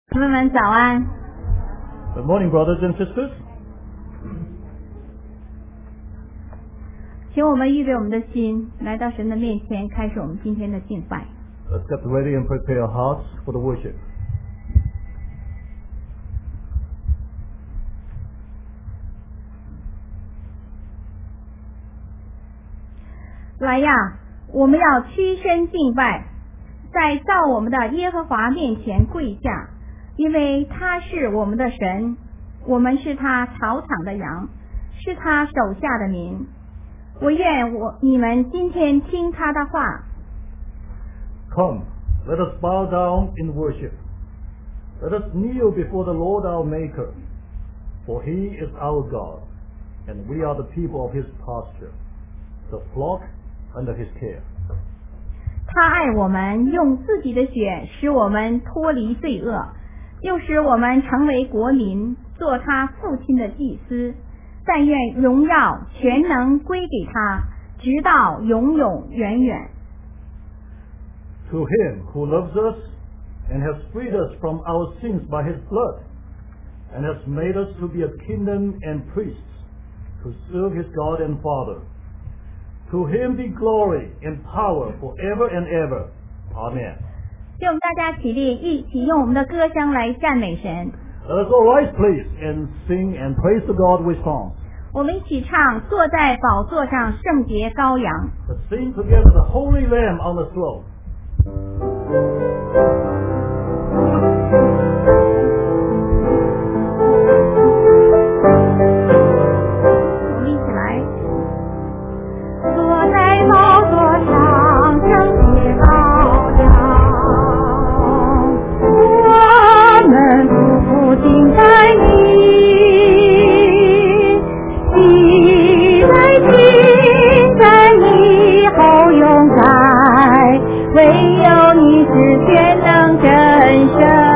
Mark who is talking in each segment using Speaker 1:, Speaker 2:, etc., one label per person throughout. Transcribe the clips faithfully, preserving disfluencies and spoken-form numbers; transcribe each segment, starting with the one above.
Speaker 1: 朋友们早安。
Speaker 2: Good morning, brothers and sisters.
Speaker 1: 请我们预备我们的心，来到神的面前，开始我们今天的敬拜。
Speaker 2: Let's get ready and prepare our hearts for the worship.
Speaker 1: 来呀，我们要屈身敬拜，在造我们的耶和华面前跪下，因为他是我们的神，我们是他草场的羊，是他手下的民。我愿我你们今天听他的话。
Speaker 2: Come, let us bow down in worship. Let us kneel before the Lord our Maker, for He is our God, and we are the people of His pasture, the flock under His care.
Speaker 1: 他爱我们，用自己的血使我们脱离罪恶，又使我们成为国民，做他父亲的祭司。但愿荣耀全能归给他，直到永永远远。
Speaker 2: To Him who loves us and has freed us from our sins by His blood, and has made us to be a kingdom and priests, to serve His God and Father. To Him be glory and power forever and ever. Amen.
Speaker 1: 请我们大家起立，一起用我们的歌声来赞美神。
Speaker 2: Let us all rise, please, and sing and praise the God with songs.
Speaker 1: 我们一起唱《坐在宝座上圣洁羔羊》。
Speaker 2: Let's sing together the Holy Lamb on the throne.
Speaker 1: 我们一起来。坐在宝座上圣洁羔羊，我们匍匐敬拜你，期待敬在你后永在，唯有你是全能真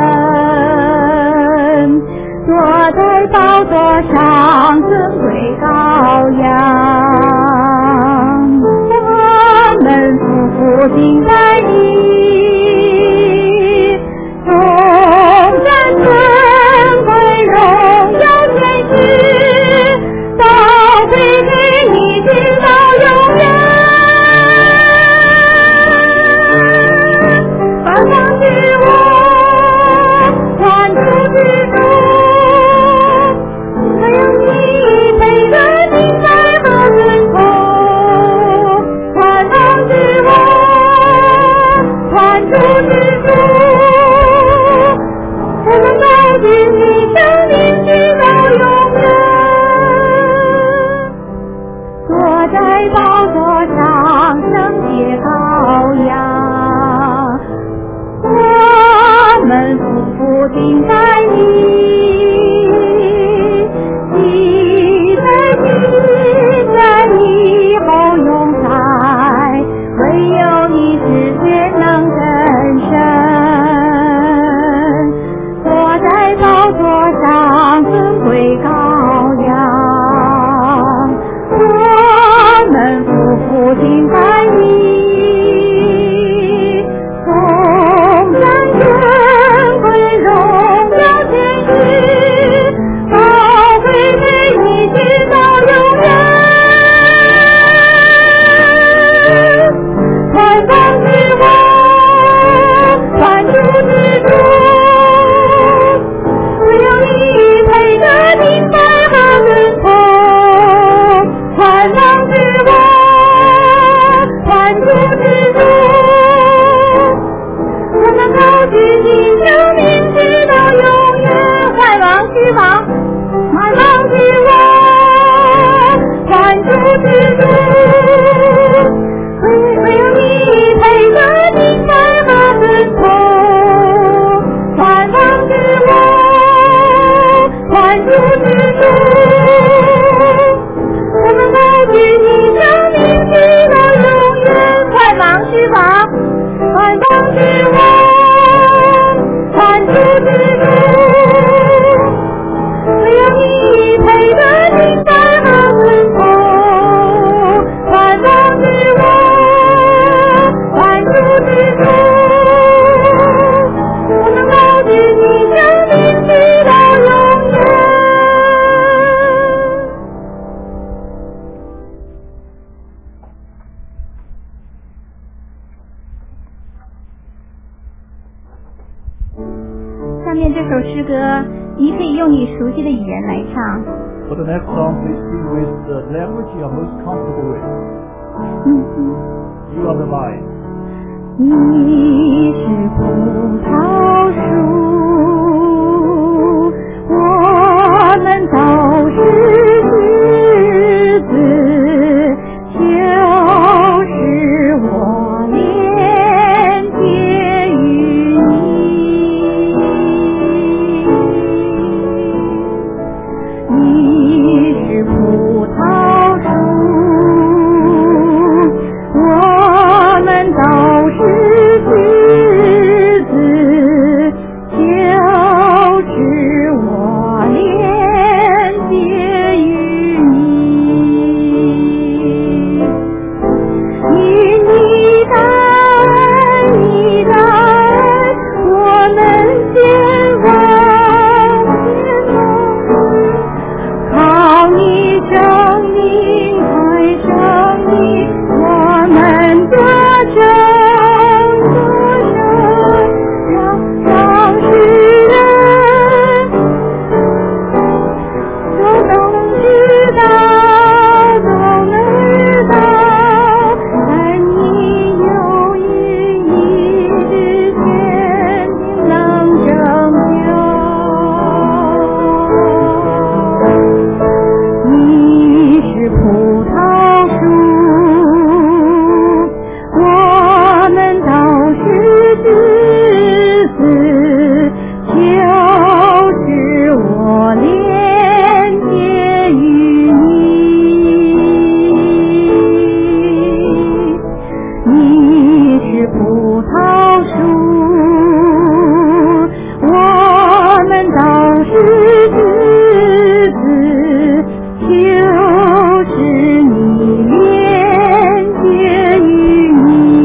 Speaker 1: 神，坐在宝座上尊贵羔羊，我们匍匐敬拜你，颂赞尊贵荣耀天使，都归给你直到永远。 万王之王，万主之主，唯有你配得敬拜和尊崇。万王之王，万主之主，我们高举你生命直到永远。坐在宝座上圣洁羔羊。 我们匍匐敬拜你，期待你在以后永在，唯有你是全能真神，坐在宝座上尊贵羔羊，我们匍匐敬拜你。 尊贵荣耀天使，都归给你直到永远。万王之王，万主之主，唯有你配得敬拜和尊崇。万王之王，万主之主。 我们高举你生命直到永远，万王之王，万王之王，万主之主，唯唯有你配得敬拜和尊崇。万王之王，万主之主，我们高举你生命直到永远，万王之王。 万王之王，万主之主，唯有你配得敬拜和尊崇。万王之王，万主之主，我们高举你。 面这首诗歌，你可以用你熟悉的语言来唱。
Speaker 2: For the next song, please sing with the language you are most comfortable with.
Speaker 1: 嗯嗯
Speaker 2: You are the vine.
Speaker 1: 你是葡萄树，我们都是枝子，就是我连接于你。你是葡萄树，我们都是枝子，就是我连接于你。因你的爱，你的爱，我们前往前往，靠你生命爱生命，我们得胜得胜，让让世人都能知道，都能知道，在你有意义之前能拯救。你是葡萄树，我们都是枝子，就是我连接于你。你是葡萄树，我们都是枝子，就是你连接于你。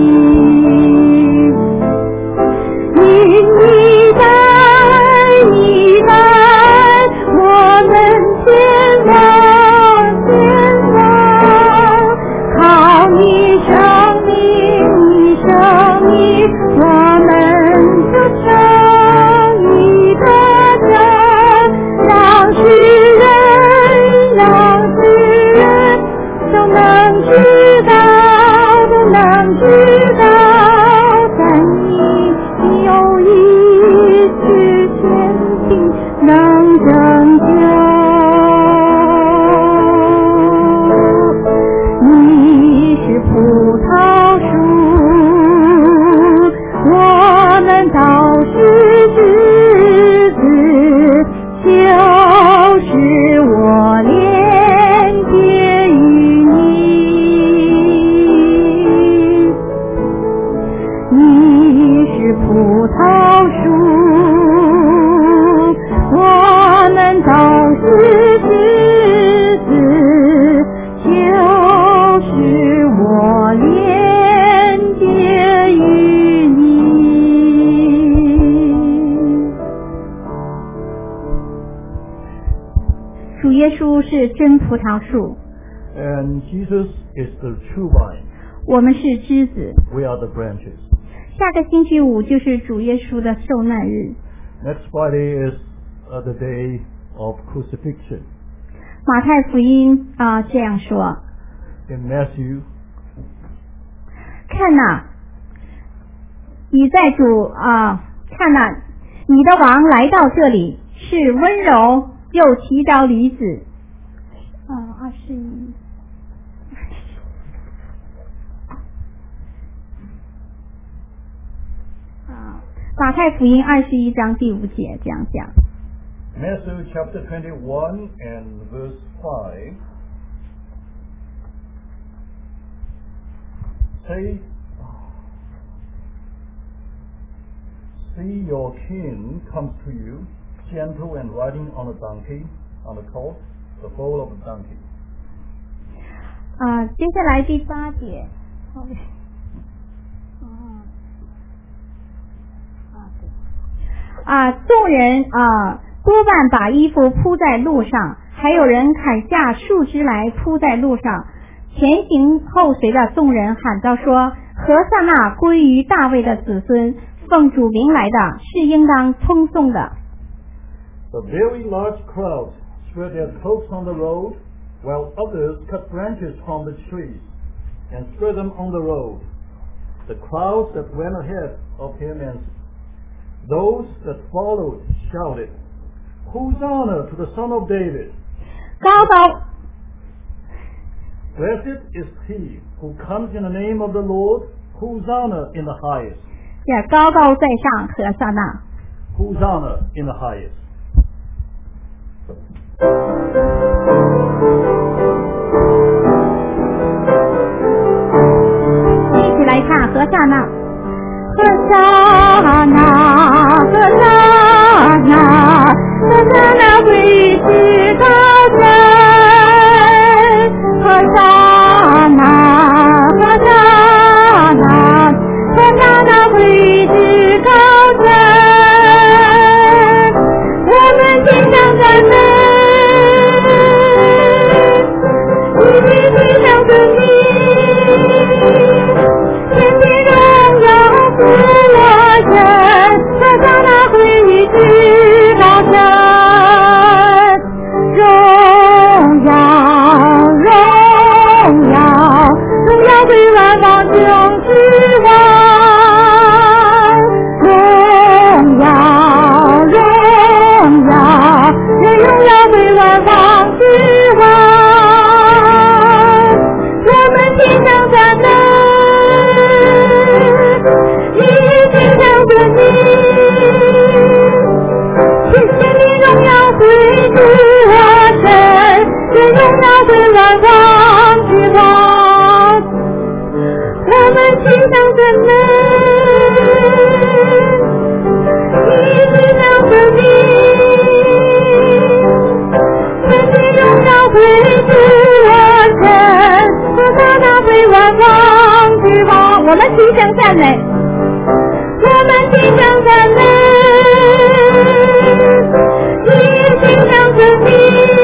Speaker 1: 因你的爱，你的爱，我们前往前往，靠你生命，你生命，我们就成你的人，让世人，让世人都能知道，都能知道，在你有意之前定能拯救。你是葡萄树，我们都是枝子，就是我连接于你。你是葡萄树，我们都是枝子，就是我连接于你。主耶稣是真葡萄树，
Speaker 2: And Jesus is the true vine.
Speaker 1: 我们是枝子。
Speaker 2: We are the branches.
Speaker 1: 下个星期五就是主耶稣的受难日。
Speaker 2: Next Friday is uh, the day of crucifixion.
Speaker 1: 马太福音啊、这样说：
Speaker 2: In Matthew,
Speaker 1: 看呐、你在主啊、看呐、你的王来到这里，是温柔又骑着驴子。啊，二十一。啊，马太福音二十一章第五节这样讲。
Speaker 2: Matthew chapter twenty-one and verse five. Say, see your king comes to you, gentle and riding on a donkey, on a colt, the foal of a donkey.
Speaker 1: 啊，接下来第八节。啊，众人啊，多半把衣服铺在路上，还有人砍下树枝来铺在路上。前行后随的众人喊道说：何塞那归于大卫的子孙，奉主名来的是应当称颂的。
Speaker 2: A very large crowd spread their cloaks on the road, while others cut branches from the trees and spread them on the road. The crowds that went ahead of him and those that followed shouted, Hosanna to the Son of David!
Speaker 1: 高高
Speaker 2: Blessed is he who comes in the name of the Lord, Hosanna in the highest.
Speaker 1: 也高高在上，和撒那。
Speaker 2: Hosanna in the highest.
Speaker 1: 一起来唱和撒那，和撒那，和撒那，和撒那归至高神，和撒那，和撒那，和撒那归至高神。我们经常赞美，一起经常尊你。 天地荣耀是我神，他向那归至高神，荣耀荣耀荣耀归万王中之王，荣耀荣耀愿荣耀归万王之王，我们经常赞美。 我们齐声赞美，我们齐声赞美，一齐声尊你，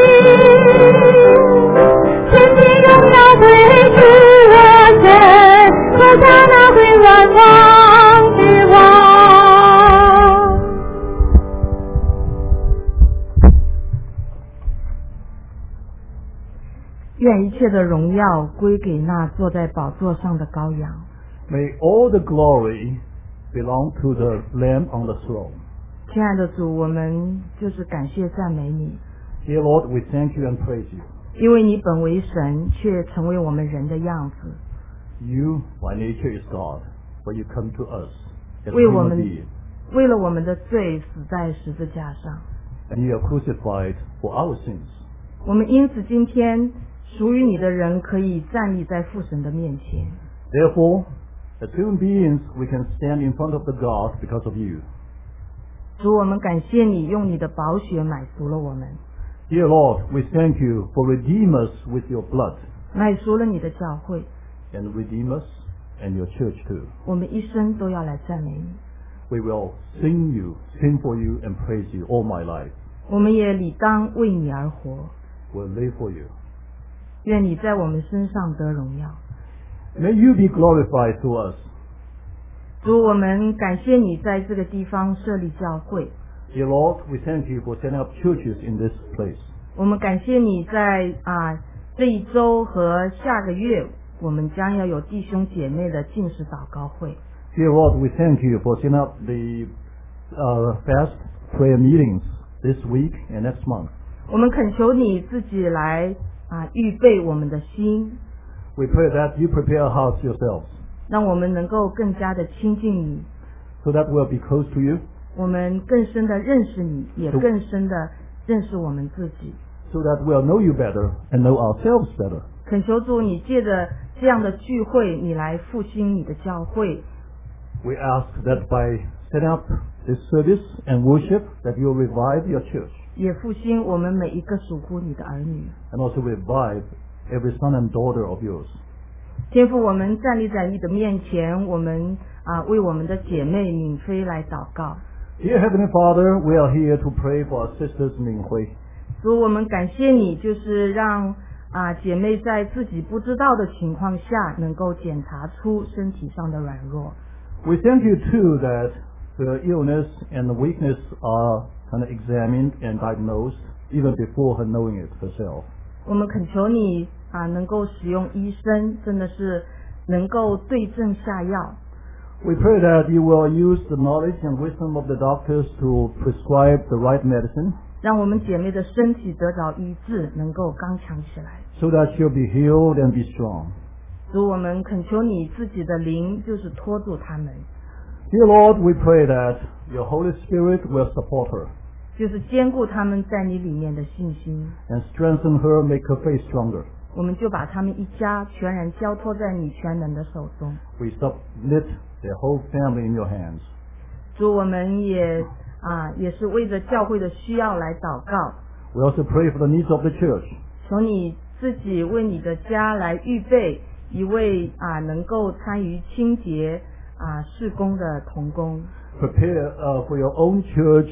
Speaker 1: 全体荣耀归至我神，和他那归万王之王。
Speaker 3: 愿一切的荣耀归给那坐在宝座上的羔羊。
Speaker 2: May all the glory belong to the Lamb on the throne.
Speaker 3: 亲爱的主，我们就是感谢赞美你，
Speaker 2: Dear Lord, we thank you and praise you.
Speaker 3: 因为你本为神，却成为我们人的样子，
Speaker 2: You, by nature, is God, but you come to us as
Speaker 3: 为我
Speaker 2: human
Speaker 3: 们
Speaker 2: beings,
Speaker 3: 为了我们的罪死在十字架上。
Speaker 2: and you are crucified for our sins.
Speaker 3: 我们因此今天属于你的人可以站立在父神的面前。
Speaker 2: Therefore, as human beings, we can stand in front of the God because of you.
Speaker 3: 主，我们感谢你用你的宝血买赎了我们，
Speaker 2: Dear Lord, we thank you for redeem us with your blood,
Speaker 3: 买赎了你的教会，
Speaker 2: and redeem us and your church too.
Speaker 3: 我们一生都要来赞美你。
Speaker 2: We will sing you, sing for you, and praise you all my life.
Speaker 3: 我们也理当为你而活，
Speaker 2: We'll live for you.
Speaker 3: 愿你在我们身上得荣耀。
Speaker 2: May you be glorified through us.
Speaker 3: 主，我们感谢你在这个地方设立教会，
Speaker 2: Dear Lord, we thank you for setting up churches in this place.
Speaker 3: 我们感谢你在啊这一周和下个月，我们将要有弟兄姐妹的禁食祷告会。
Speaker 2: Dear Lord, we thank you for setting up the uh, fast prayer meetings this week and next month.
Speaker 3: 我们恳求你自己来啊预备我们的心，
Speaker 2: We pray that you prepare our hearts yourselves
Speaker 3: 让我们能够更加的亲近你，
Speaker 2: so that we'll be close to you,
Speaker 3: 我们更深的认识你，也更深的认识我们自己。
Speaker 2: so that we'll know you better and know ourselves better.
Speaker 3: 恳求主，你借着这样的聚会，你来复兴你的教会。
Speaker 2: We ask that by setting up this service and worship, that you'll revive your church
Speaker 3: 也复兴我们每一个属乎你的儿女。
Speaker 2: and also revive every son and daughter of yours.
Speaker 3: 天父，我们站立在你的面前，我们啊为我们的姐妹敏飞来祷告。
Speaker 2: Dear Heavenly Father, we are here to pray for our sisters Ming Hui.
Speaker 3: 主，我们感谢你，就是让啊姐妹在自己不知道的情况下，能够检查出身体上的软弱。
Speaker 2: We thank you too that the illness and the weakness are and examined and diagnosed even before her knowing it herself.
Speaker 3: 我们恳求你啊，能够使用医生，真的是能够对症下药。
Speaker 2: We pray that you will use the knowledge and wisdom of the doctors to prescribe the right medicine,
Speaker 3: 让我们姐妹的身体得着医治，能够刚强起来。
Speaker 2: so that she'll be healed and be strong.
Speaker 3: 主，我们恳求你自己的灵，就是托住他们，
Speaker 2: Dear Lord, we pray that your Holy Spirit will support her
Speaker 3: 就是坚固他们在你里面的信心。
Speaker 2: and strengthen her, make her faith stronger.
Speaker 3: 我们就把他们一家全然交托在你全能的手中。
Speaker 2: We submit their whole family in your hands.
Speaker 3: 主，我们也啊，也是为着教会的需要来祷告，
Speaker 2: We also pray for the needs of the church.
Speaker 3: 求你自己为你的家来预备一位啊能够参与清洁啊事工的同工。
Speaker 2: Prepare uh, for your own church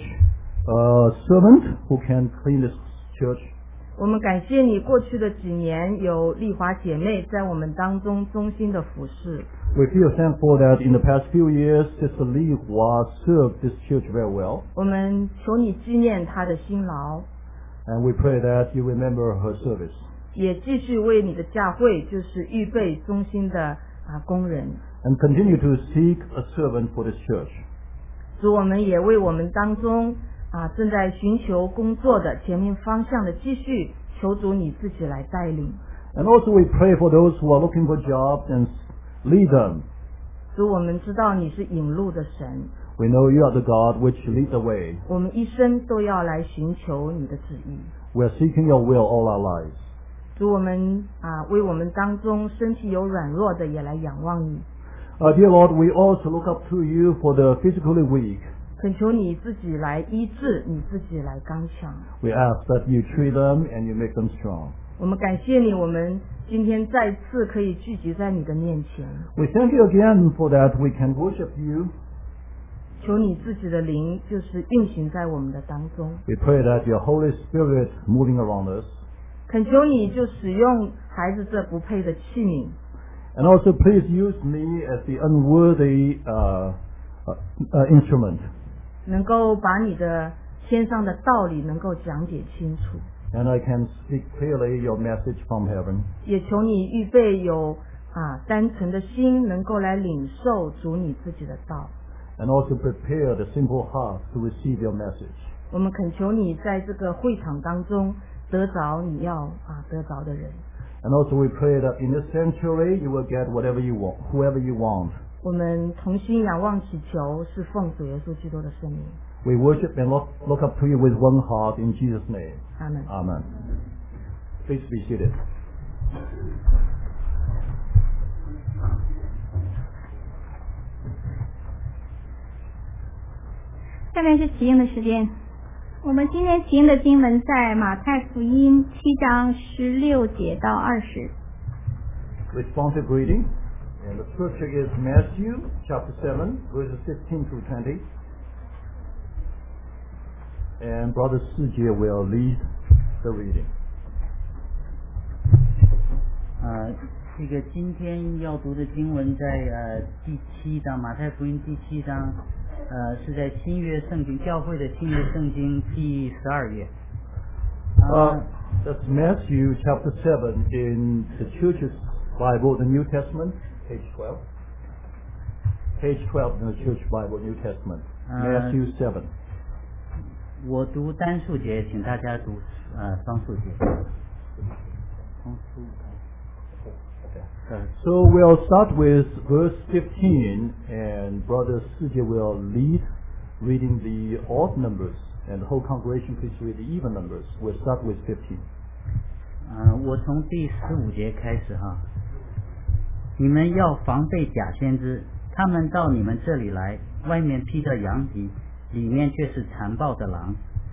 Speaker 2: uh, servant who can clean this church.
Speaker 3: 我们感谢你过去的几年有丽华姐妹在我们当中忠心的服侍，
Speaker 2: We feel thankful that in the past few years, Sister Li Hua served this church very well.
Speaker 3: 我们求你纪念她的辛劳，
Speaker 2: And we pray that you remember her service.
Speaker 3: 也继续为你的教会就是预备忠心的啊工人。
Speaker 2: And continue to seek a servant for this church.
Speaker 3: 主，我们也为我们当中啊正在寻求工作的前面方向的继续求主你自己来带领。
Speaker 2: And also we pray for those who are looking for jobs and lead them.
Speaker 3: 主，我们知道你是引路的神，
Speaker 2: We know you are the God which lead the way.
Speaker 3: 我们一生都要来寻求你的旨意。
Speaker 2: We are seeking your will all our lives.
Speaker 3: 主，我们啊为我们当中身体有软弱的也来仰望你，
Speaker 2: Uh, dear Lord, we also look up to you for the physically weak.
Speaker 3: 恳求你自己来医治，你自己来刚强。
Speaker 2: We ask that you treat them and you make them strong.
Speaker 3: 我们感谢你，我们今天再次可以聚集在你的面前，
Speaker 2: We thank you again for that we can worship you.
Speaker 3: 求你自己的灵就是运行在我们的当中，
Speaker 2: We pray that your Holy Spirit moving around us.
Speaker 3: 恳求你就使用孩子这不配的器皿，
Speaker 2: And also please use me as the unworthy uh, uh, uh, instrument.
Speaker 3: 能够把你的天上的道理能够讲解清楚，
Speaker 2: And I can speak clearly your message from heaven.
Speaker 3: 也求你预备有啊单纯的心，能够来领受主你自己的道。
Speaker 2: And also prepare the simple heart to receive your message.
Speaker 3: 我们恳求你在这个会场当中得着你要啊得着的人。
Speaker 2: And also we pray that in this sanctuary you will get whatever you want, whoever you want.
Speaker 3: 我们同心仰望祈求，是奉主耶稣基督的圣名，
Speaker 2: We worship and look, look up to you with one heart in Jesus' name.
Speaker 3: 阿门。
Speaker 2: Amen. Please be seated.
Speaker 1: 下面是起应的时间。我们今天起应的经文在马太福音七章十六节到二十。
Speaker 2: Responsive reading. And the scripture is Matthew chapter seven, verses fifteen through twenty. And Brother Sijie will lead the reading.
Speaker 4: 呃，这个今天要读的经文在呃第七章，马太福音第七章，呃是在新约圣经教会的新约圣经第十二页。
Speaker 2: Uh, that's Matthew chapter seven in the Church's Bible, the New Testament, page twelve. Page twelve in the Church Bible, New Testament.
Speaker 4: Uh,
Speaker 2: Matthew seven.
Speaker 4: 我读单数节，请大家读呃双数节。从十五开始。
Speaker 2: So we'll start with verse fifteen, and Brother Sijie will lead reading the odd numbers, and the whole congregation please read the even numbers. We'll start with fifteen.
Speaker 4: 呃，我从第十五节开始哈。你们要防备假先知，他们到你们这里来，外面披着羊皮，里面却是残暴的狼。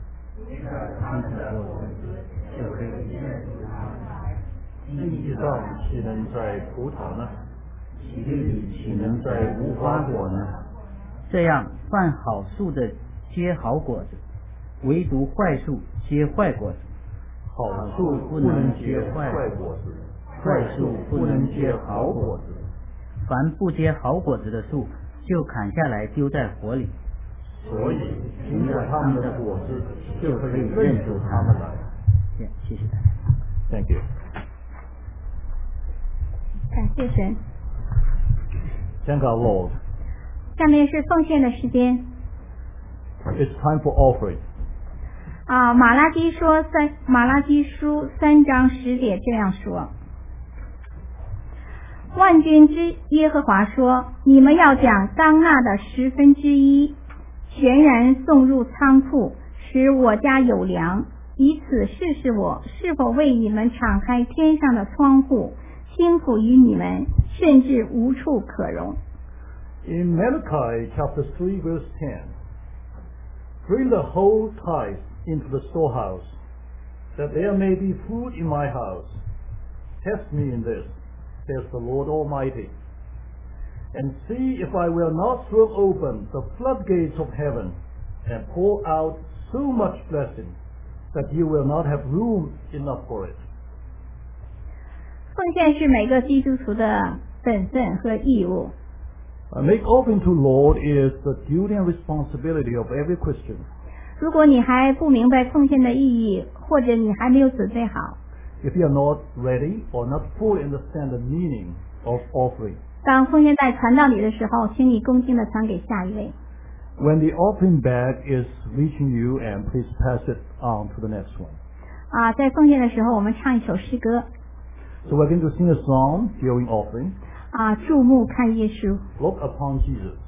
Speaker 2: 地上岂能在葡萄呢？
Speaker 4: 其里岂能在无花果呢？这样，犯好树的结好果子，唯独坏树结坏果子。
Speaker 2: 好树不能结坏果子，坏树不能结好果子。
Speaker 4: 凡不结好果子的树，就砍下来丢在火里。
Speaker 2: 所以凭着他们的果子就可以认出他们来。
Speaker 4: 谢谢大家。
Speaker 2: Thank you.
Speaker 1: 感谢神。
Speaker 2: Thank our Lord.
Speaker 1: 下面是奉献的时间。
Speaker 2: It's time for offering.
Speaker 1: 啊，马拉基说三马拉基书三章十节这样说：万军之耶和华说，你们要将当纳的十分之一全然送入仓库，使我家有粮，以此试试我是否为你们敞开天上的窗户，倾覆于你们，甚至无处可容。
Speaker 2: In Malachi chapter three verse ten, bring the whole tithe into the storehouse, that there may be food in my house. Test me in this, says the Lord Almighty, and see if I will not throw open the floodgates of heaven and pour out so much blessing that you will not have room enough for it.
Speaker 1: 奉献是每个基督徒的本分和义务。
Speaker 2: A make offering to Lord is the duty and responsibility of every Christian.
Speaker 1: 如果你还不明白奉献的意义，或者你还没有准备好，
Speaker 2: If you are not ready or not fully understand the meaning of offering,
Speaker 1: 当奉献袋传到你的时候，请你恭敬地传给下一位。
Speaker 2: when the offering bag is reaching you, and please pass it on to the next one.
Speaker 1: 啊，在奉献的时候，我们唱一首诗歌。
Speaker 2: So we're going to sing a song during offering.
Speaker 1: 啊，注目看耶稣。
Speaker 2: Look upon Jesus.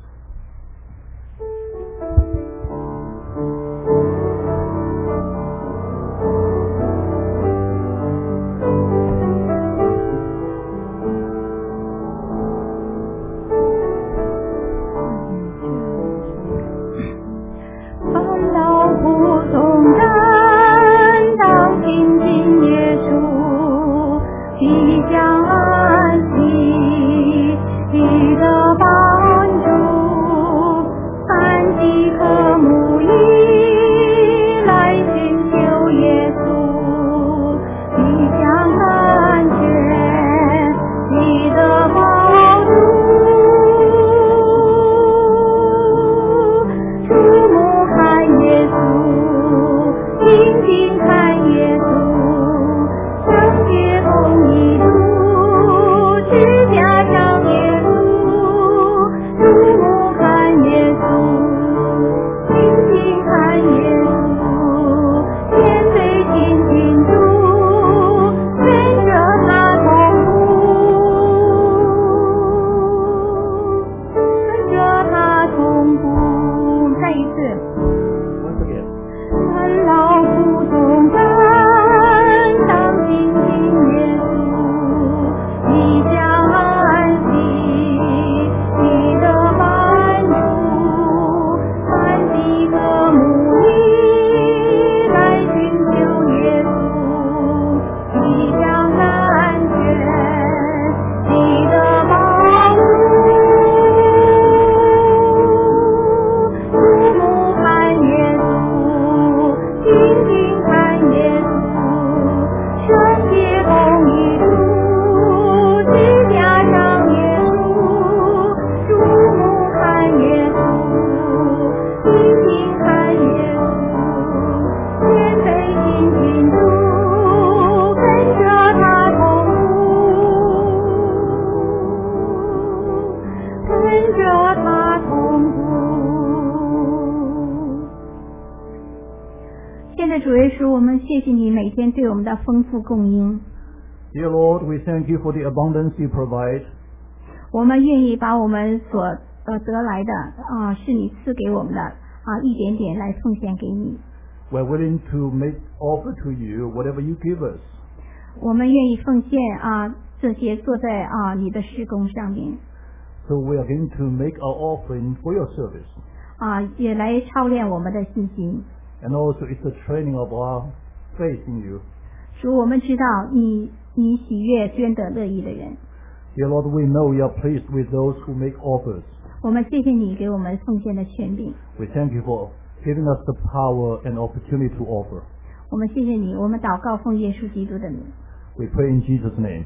Speaker 2: Dear Lord, we thank you for the abundance you provide.
Speaker 1: 我们愿意把我们所呃得来的啊，是你赐给我们的啊，一点点来奉献给你。
Speaker 2: We're willing to make offer to you whatever you give us.
Speaker 1: 我们愿意奉献啊，这些做在啊你的事工上面。
Speaker 2: So we are going to make our offering for your service.
Speaker 1: 啊，也来操练我们的信心。
Speaker 2: And also it's the training of our faith in you.
Speaker 1: 主，我们知道你你喜悦捐得乐意的人。
Speaker 2: Dear Lord, we know you are pleased with those who make offers.
Speaker 1: 我们谢谢你给我们奉献的权柄。
Speaker 2: We thank you for giving us the power and opportunity to offer.
Speaker 1: 我们谢谢你，我们祷告奉耶稣基督的名。
Speaker 2: We pray in Jesus' name.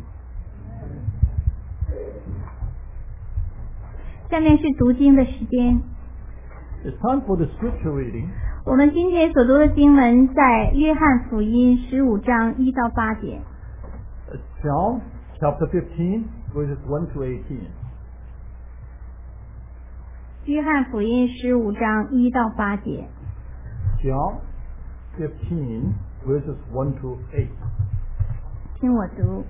Speaker 1: 下面是读经的时间。
Speaker 2: It's time for the scripture reading.
Speaker 1: 我们今天所读的经文在约翰福音十五章一到八节。
Speaker 2: It's John chapter fifteen, verses one to eighteen.
Speaker 1: 约翰福音十五章一到八节。
Speaker 2: John fifteen, verses one to eight.
Speaker 1: 听我读。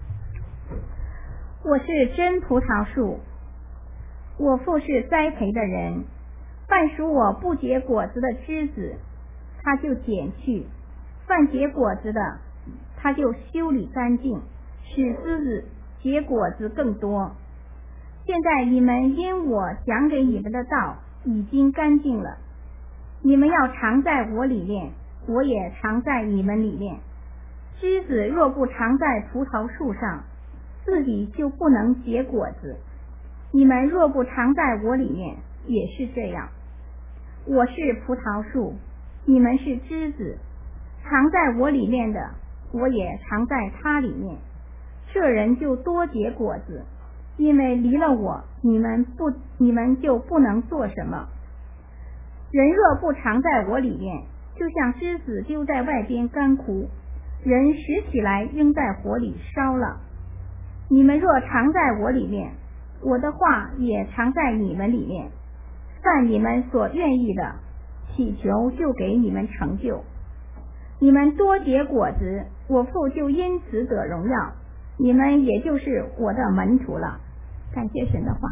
Speaker 1: 我是真葡萄树，我父是栽培的人。凡属我不结果子的枝子，他就剪去；凡结果子的，他就修理干净，使枝子结果子更多。现在你们因我讲给你们的道已经干净了，你们要常在我里面，我也常在你们里面。枝子若不常在葡萄树上，自己就不能结果子。你们若不常在我里面，也是这样。我是葡萄树，你们是枝子，常在我里面的，我也常在他里面。这人就多结果子，因为离了我，你们不，你们就不能做什么。人若不常在我里面，就像枝子丢在外边干枯，人拾起来扔在火里烧了。你们若常在我里面，我的话也常在你们里面。凡你们所愿意的，祈求就给你们成就。你们多结果子，我父就因此得荣耀，你们也就是我的门徒了。感谢神的话。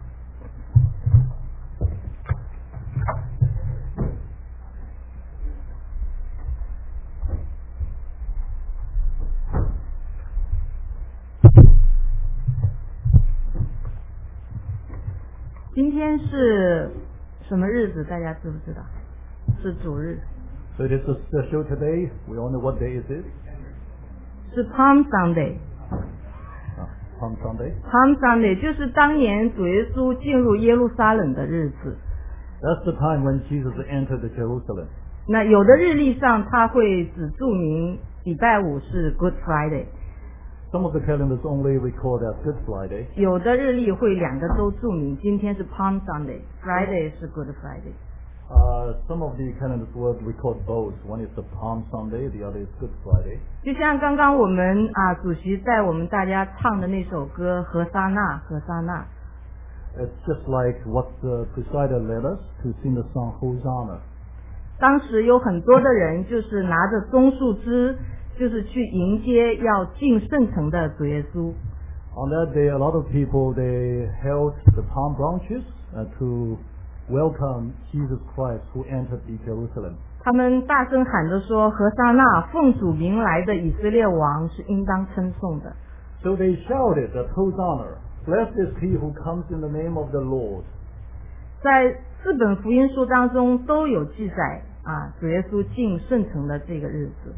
Speaker 3: 今天是什么日子？大家知不知道？是主日。
Speaker 2: So it is a special today. We all know what day is it?
Speaker 3: 是 Palm Sunday。
Speaker 2: Uh, Palm Sunday.
Speaker 3: Palm Sunday 就是当年主耶稣进入耶路撒冷的日子。
Speaker 2: That's the time when Jesus entered Jerusalem.
Speaker 3: 那有的日历上他会只注明礼拜五是 Good Friday。
Speaker 2: Some of the calendars only record as Good Friday.
Speaker 3: 有的日历会两个都注明，今天是 Palm Sunday， Friday 是 Good Friday。
Speaker 2: Uh, some of the calendars will record both. One is the Palm Sunday, the other is Good Friday.
Speaker 3: 就像刚刚我们啊主席在我们大家唱的那首歌何沙那何沙那。
Speaker 2: It's just like what the presider led us to sing the song Hosanna.
Speaker 3: 当时有很多的人就是拿着棕树枝，就是去迎接要进圣城的主耶稣。
Speaker 2: On that day, a lot of people, they held the palm branches uh, to welcome Jesus Christ who entered the Jerusalem.
Speaker 3: 他们大声喊着说：“何沙那，奉主名来的以色列王是应当称颂的。”
Speaker 2: So they shouted that Hosanna, blessed is he who comes in the name of the Lord.
Speaker 3: 在四本福音书当中都有记载啊，主耶稣进圣城的这个日子。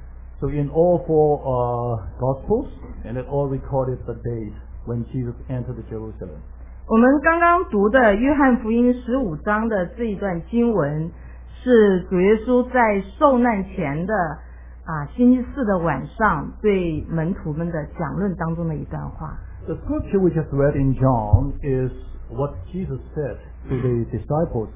Speaker 2: So in all four uh, Gospels, and it all recorded the date when Jesus entered Jerusalem.
Speaker 3: 我们刚刚读的约翰福音十五章的这一段经文，是主耶稣在受难前的啊星期四的晚上对门徒们的讲论当中的一段话。
Speaker 2: The scripture we just read in John is what Jesus said to the disciples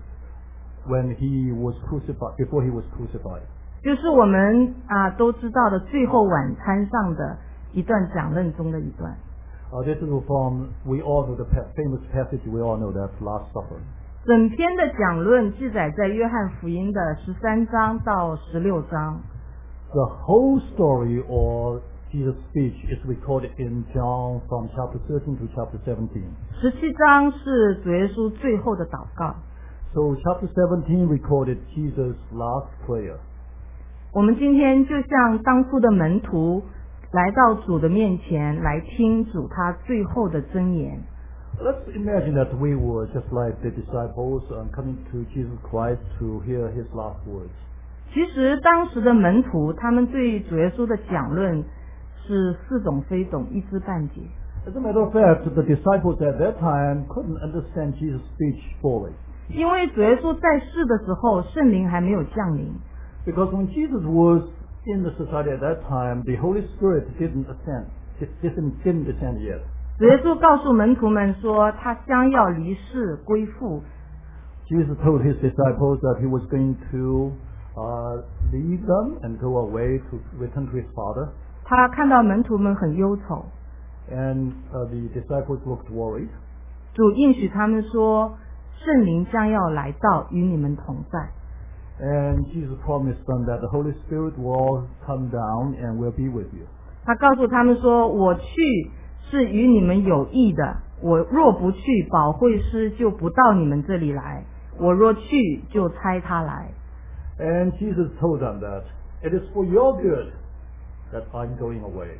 Speaker 2: when he was crucified, before he was crucified.
Speaker 3: 就是我们啊都知道的最后晚餐上的一段讲论中的一段。
Speaker 2: Uh, this is from, we all know the pa- famous passage, we all know that's Last Supper.
Speaker 3: 整篇的讲论记载在约翰福音的十三章到十六章。
Speaker 2: The whole story or Jesus' speech is recorded in John from chapter thirteen to chapter seventeen.
Speaker 3: 十七章是主耶稣最后的祷告。
Speaker 2: So chapter seventeen recorded Jesus' last prayer.
Speaker 3: 我们今天就像当初的门徒来到主的面前来听主他最后的箴言。
Speaker 2: Let's imagine that we were just like the disciples um, coming to Jesus Christ to hear his last words.
Speaker 3: 其实当时的门徒他们对主耶稣的讲论是似懂非懂，一知半解。
Speaker 2: As a matter of fact, the disciples at that time couldn't understand Jesus' speech fully.
Speaker 3: 因为主耶稣在世的时候圣灵还没有降临。
Speaker 2: Because when Jesus was in the society at that time, the Holy Spirit didn't ascend, didn't, didn't descend yet.
Speaker 3: 主耶稣告诉门徒们说他将要离世归父。
Speaker 2: Jesus told his disciples that he was going to uh, leave them and go away to return to his Father.
Speaker 3: 他看到门徒们很忧愁，
Speaker 2: And uh, the disciples looked worried.
Speaker 3: 主应许他们说，圣灵将要来到，与你们同在。
Speaker 2: And Jesus promised them that the Holy Spirit will come down and will be with you.
Speaker 3: 他告诉他们说，我去是与你们有益的，我若不去，保惠师就不到你们这里来，我若去，就差他来。
Speaker 2: And Jesus told them that it is for your good that I'm going away.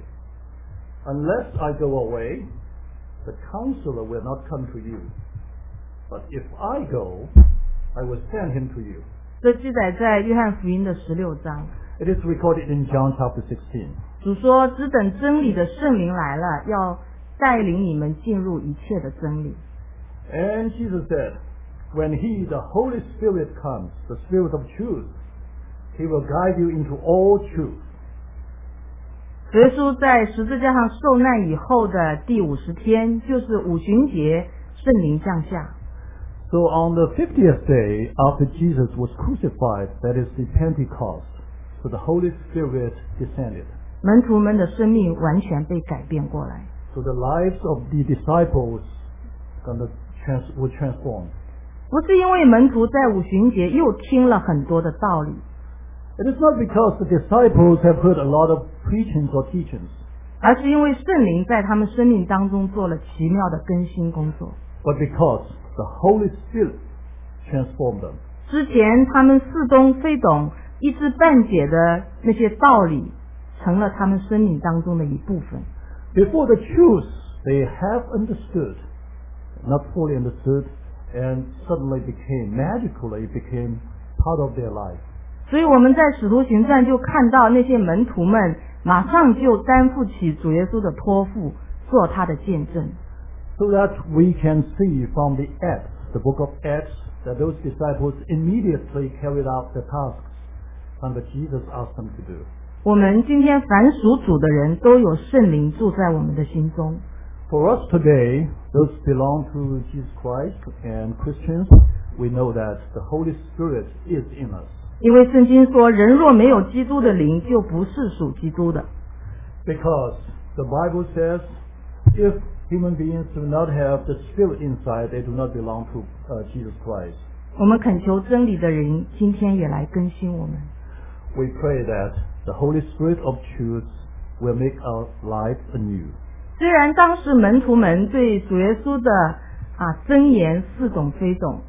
Speaker 2: Unless I go away, the counselor will not come to you. But if I go, I will send him to you.
Speaker 3: 这记载在约翰福音的十六章。
Speaker 2: It is recorded in John chapter sixteen.
Speaker 3: 主说，只等真理的圣灵来了，要带领你们进入一切的真理。
Speaker 2: And Jesus said, when he, the Holy Spirit, comes, the Spirit of truth, he will guide you into all truth.
Speaker 3: 主耶稣在十字架上受难以后的第五十天，就是五旬节，圣灵降下。
Speaker 2: So on the fiftieth day after Jesus was crucified, that is the Pentecost, so the Holy Spirit descended.
Speaker 3: 门徒们的生命完全被改变过来。
Speaker 2: So the lives of the disciples gonna trans were transformed.
Speaker 3: 不是因为门徒在五旬节又听了很多的道理，
Speaker 2: It is not because the disciples have heard a lot of preachings or teachings,
Speaker 3: 而是因为圣灵在他们生命当中做了奇妙的更新工作。
Speaker 2: but because the Holy Spirit transformed them.
Speaker 3: 之前他们似懂非懂、一知半解的那些道理，成了他们生命当中的一部分。
Speaker 2: Before the truth, they have understood, not fully understood, and suddenly became, magically became part of their life.
Speaker 3: 所以我们在使徒行传就看到那些门徒们马上就担负起主耶稣的托付，做他的见证。
Speaker 2: So that we can see from the Acts, the book of Acts, that those disciples immediately carried out the tasks that Jesus asked them to do.
Speaker 3: 我们今天凡属主的人都有圣灵住在我们的心中。
Speaker 2: For us today, those belong to Jesus Christ and Christians, we know that the Holy Spirit is in us.
Speaker 3: 因为圣经说，人若没有基督的灵，就不是属基督的。
Speaker 2: Because the Bible says, if human beings do not have the Spirit inside, they do not belong to uh, Jesus Christ.
Speaker 3: 我们恳求真理的人，今天也来更新我们。
Speaker 2: We pray that the Holy Spirit of truth will make our life anew.
Speaker 3: 虽然当时门徒们对主耶稣的啊箴言似懂非懂，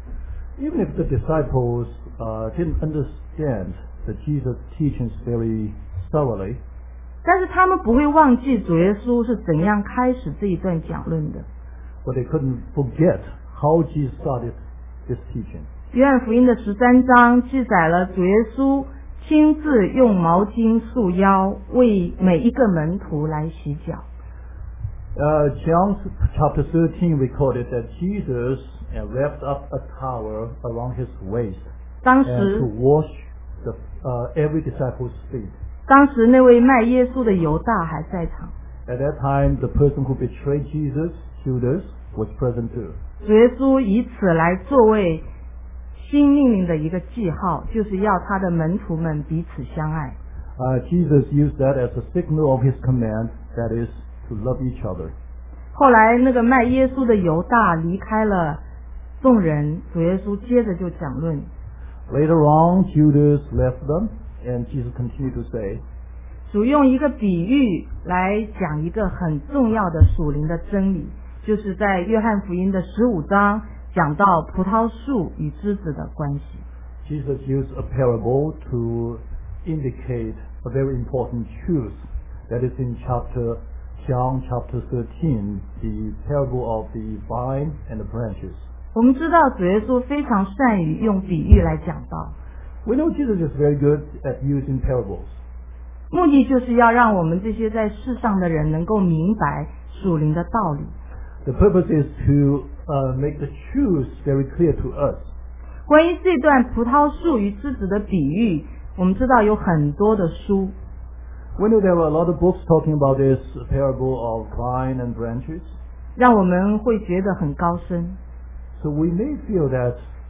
Speaker 2: Even if the disciples uh, didn't understand the Jesus teachings very thoroughly,
Speaker 3: 但是他们不会忘记主耶稣是怎样开始这一段讲论的。
Speaker 2: but they couldn't forget how Jesus started this teaching.
Speaker 3: 约翰福音的十三章记载了主耶稣亲自用毛巾束腰，为每一个门徒来洗脚。
Speaker 2: Uh, John chapter thirteen recorded that Jesus uh, wrapped up a towel around his waist
Speaker 3: 当
Speaker 2: and
Speaker 3: 时
Speaker 2: to wash the, uh, every disciple's feet.
Speaker 3: 当时那位卖耶稣的犹大还在场，
Speaker 2: At that time, the person who betrayed Jesus, Judas, was present too.
Speaker 3: 主耶稣以此来作为新命令的一个记号，就是要他的门徒们彼此相爱。
Speaker 2: Uh, Jesus used that as a signal of his command, that is, to love each other.
Speaker 3: 后来那个卖耶稣的犹大离开了众人，主耶稣接着就讲论，
Speaker 2: Later on, Judas left them, and Jesus continued to say,
Speaker 3: 主用一个比喻来讲一个很重要的属灵的真理，就是在约翰福音的十五章讲到葡萄树与枝子的关系。
Speaker 2: Jesus used a parable to indicate a very important truth. That is in chapter John chapter thirteen, the parable of the vine and the branches.
Speaker 3: 我们知道主耶稣非常善于用比喻来讲道，
Speaker 2: We know Jesus is very good at using parables.
Speaker 3: 目的就是要让我们这些在世上的人能够明白属灵的道理。
Speaker 2: The purpose is to uh, make the truth very clear to us.
Speaker 3: 关于这段葡萄树与枝子的比喻，我们知道有很多的书，
Speaker 2: We know there are a lot of books talking about this parable of vine and branches.
Speaker 3: 让我们会觉得很高深。
Speaker 2: So we may feel that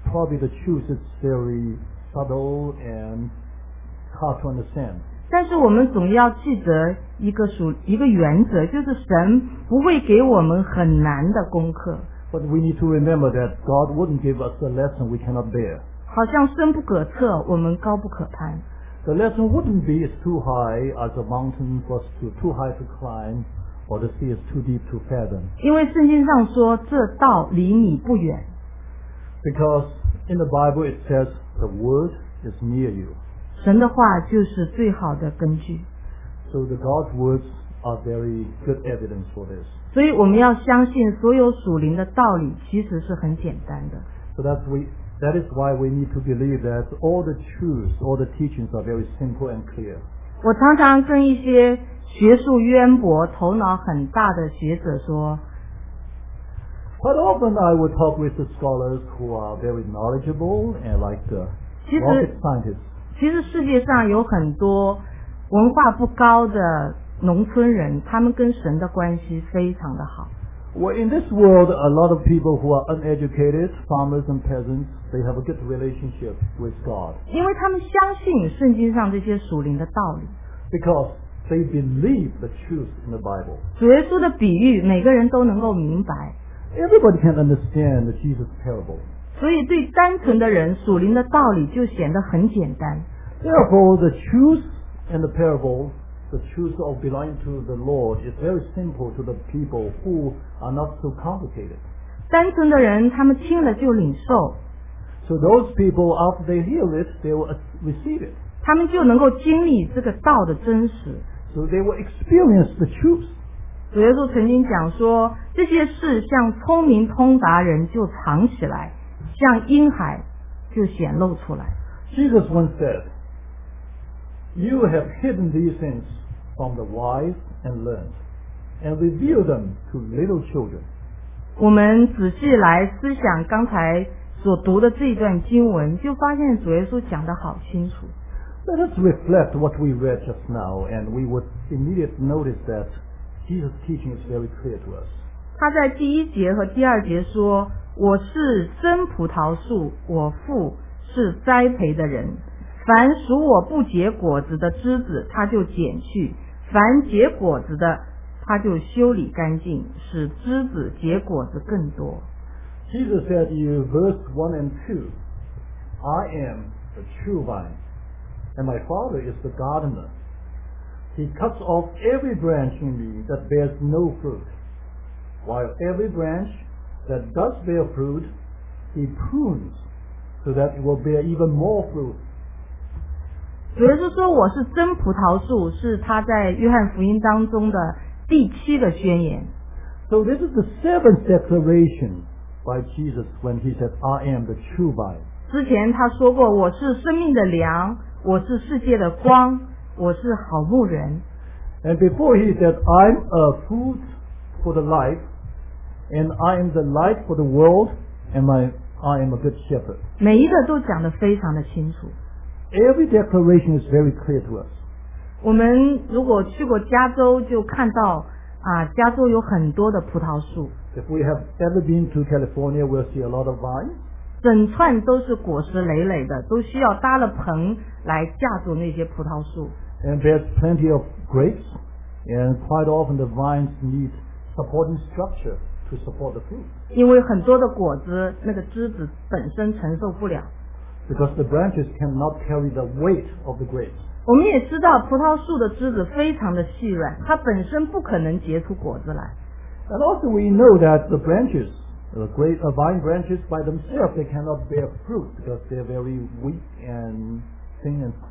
Speaker 2: probably the truth is very subtle and hard to understand.
Speaker 3: 但是我们总要记得一个属一个原则，就是神不会给我们很难的功课，
Speaker 2: But we need to remember that God wouldn't give us a lesson we cannot bear.
Speaker 3: 好像深不可测，我们高不可攀。
Speaker 2: The lesson wouldn't be it's too high as a mountain for us to too high to climb, or the sea is too deep to fathom.
Speaker 3: 因为圣经上说这道离你不远，
Speaker 2: Because in the Bible it says the word is near you.
Speaker 3: 神的话就是最好的根据，
Speaker 2: So the God's words are very good evidence for this.
Speaker 3: 所以我们要相信所有属灵的道理其实是很简单的。
Speaker 2: So that's we, that is why we need to believe that all the truths, all the teachings are very simple and clear.
Speaker 3: 我常常跟一些学术渊博、头脑很大的学者说，
Speaker 2: Quite often I would talk with the scholars who are very knowledgeable and like the
Speaker 3: 其实
Speaker 2: rocket scientists.
Speaker 3: 其实世界上有很多文化不高的农村人，他们跟神的关系非常的好。
Speaker 2: Well, in this world, a lot of people who are uneducated, farmers and peasants, they have a good relationship with God
Speaker 3: 因为他们相信圣经上这些属灵的道理。
Speaker 2: because they believe the truth in the Bible.
Speaker 3: 主耶稣的比喻，每个人都能够明白，
Speaker 2: Everybody can understand the Jesus parable.
Speaker 3: 所以对单纯的人，属灵的道理就显得很简单。
Speaker 2: Therefore, the truth in the parable, the truth of belonging to the Lord, is very simple to the people who are not so complicated.
Speaker 3: 单纯的人，他们听了就领受，
Speaker 2: So those people, after they hear it, they will receive it.
Speaker 3: 他们就能够经历这个道的真实。
Speaker 2: So they will experience the truth.
Speaker 3: 主耶稣曾经讲说，这些事像聪明通达人就藏起来，像婴孩就显露出来。
Speaker 2: Jesus once said, "You have hidden these things from the wise and learned, and revealed them to little children."
Speaker 3: 我们仔细来思想刚才所读的这一段经文，就发现主耶稣讲得好清楚。
Speaker 2: Let us reflect what we read just now, and we would immediately notice that Jesus' teaching is very clear to us.
Speaker 3: 他在第一节和第二节说：“我是真葡萄树，我父是栽培的人。凡属我不结果子的枝子，他就剪去；凡结果子的，他就修理干净，使枝子结果子更多。”
Speaker 2: Jesus said in verse one and two, "I am the true vine, and my Father is the gardener. He cuts off every branch in me that bears no fruit, while every branch that does bear fruit, he prunes, so that it will bear even more fruit."
Speaker 3: 主耶稣说：“我是真葡萄树”，是他在约翰福音当中的第七个宣言。
Speaker 2: So this is the seventh declaration by Jesus when he said, "I am the true vine."
Speaker 3: 之前他说过：“我是生命的粮，我是世界的光，我是好牧人。”
Speaker 2: And before he said, "I'm a food for the life, and I am the light for the world, and my, I am a good shepherd."
Speaker 3: 每一个都讲得非常的清楚。
Speaker 2: Every declaration is very clear to us.
Speaker 3: 我们如果去过加州，就看到啊，加州有很多的葡萄树，
Speaker 2: If we have ever been to California, we'll see a lot of vines.
Speaker 3: 整串都是果实累累的，都需要搭了棚来架住那些葡萄树。
Speaker 2: And there's plenty of grapes, and quite often the vines need supporting structure to support the fruit,
Speaker 3: 因为很多的果子那个枝子本身承受不了。
Speaker 2: because the branches cannot carry the weight of the grapes.
Speaker 3: 我们也知道葡萄树的枝子非常的细软，它本身不可能结出果子来。
Speaker 2: And also we know that the branches, the great uh, vine branches by themselves, they cannot bear fruit because they're very weak and thin and